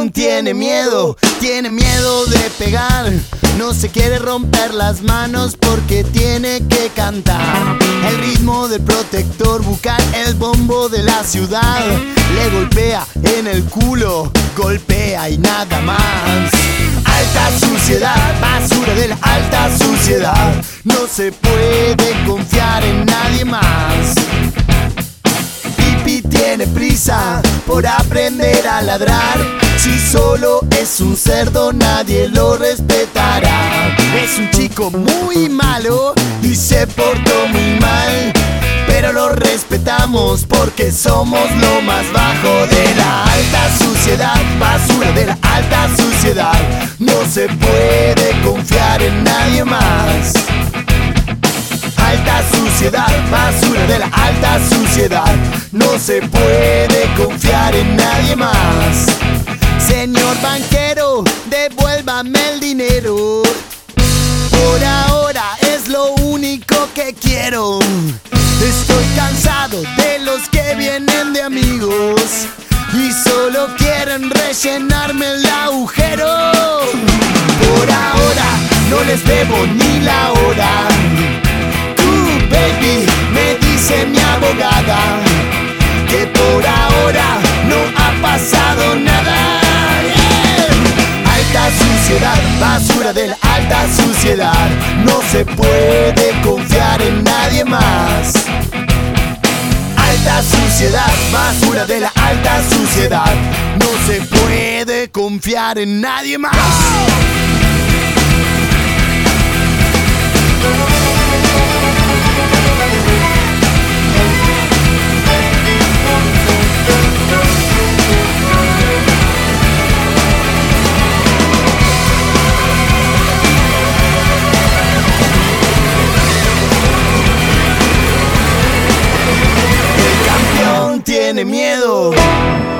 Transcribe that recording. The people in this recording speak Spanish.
tiene miedo de pegar. No se quiere romper las manos porque tiene que cantar. El ritmo del protector bucal, el bombo de la ciudad. Le golpea en el culo, golpea y nada más. Alta suciedad, basura de la alta suciedad. No se puede confiar en nadie más. Pipi tiene prisa por aprender a ladrar. Si solo es un cerdo nadie lo respetará. Es un chico muy malo y se portó muy mal, pero lo respetamos porque somos lo más bajo de la alta suciedad. Basura de la alta suciedad. No se puede confiar en nadie más. Alta suciedad, basura de la alta suciedad. No se puede confiar en nadie más. Señor banquero, devuélvame el dinero. Por ahora es lo único que quiero. Estoy cansado de los que vienen de amigos y solo quieren rellenarme el agujero. Por ahora no les debo ni la hora. Baby, me dice mi abogada que por ahora no ha pasado nada. Yeah. Alta suciedad, basura de la alta suciedad. No se puede confiar en nadie más. Alta suciedad, basura de la alta suciedad. No se puede confiar en nadie más. Tiene miedo